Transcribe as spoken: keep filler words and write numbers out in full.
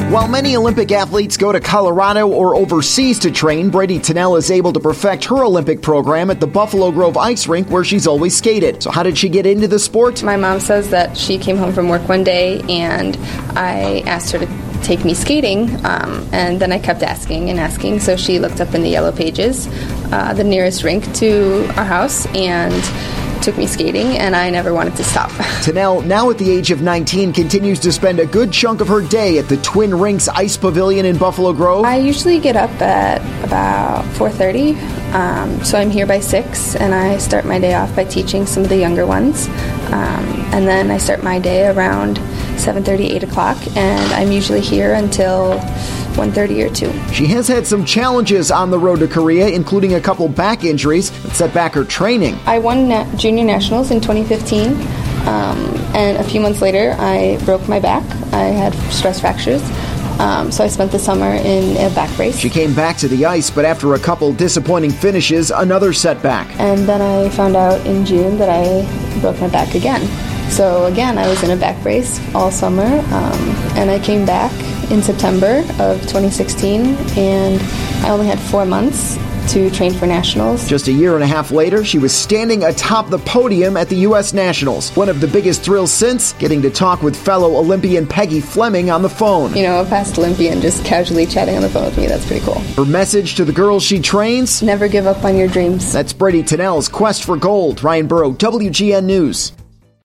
While many Olympic athletes go to Colorado or overseas to train, Brady Tennell is able to perfect her Olympic program at the Buffalo Grove Ice Rink where she's always skated. So how did she get into the sport? My mom says that she came home from work one day and I asked her to take me skating, um, and then I kept asking and asking, so she looked up in the Yellow Pages uh, the nearest rink to our house and took me skating, and I never wanted to stop. Tennell, now at the age of nineteen, continues to spend a good chunk of her day at the Twin Rinks Ice Pavilion in Buffalo Grove. I usually get up at about four thirty, um, so I'm here by six, and I start my day off by teaching some of the younger ones, um, and then I start my day around seven thirty, eight o'clock, and I'm usually here until one thirty or two. She has had some challenges on the road to Korea, including a couple back injuries that set back her training. I won na- junior nationals in twenty fifteen, um, and a few months later I broke my back. I had stress fractures. Um, so I spent the summer in a back brace. She came back to the ice, but after a couple disappointing finishes, another setback. And then I found out in June that I broke my back again. So again, I was in a back brace all summer, um, and I came back in September of twenty sixteen, and I only had four months to train for nationals. Just a year and a half later, she was standing atop the podium at the U S Nationals. One of the biggest thrills since, getting to talk with fellow Olympian Peggy Fleming on the phone. You know, a past Olympian just casually chatting on the phone with me, that's pretty cool. Her message to the girls she trains? Never give up on your dreams. That's Brady Tennell's quest for gold. Ryan Burrow, W G N News.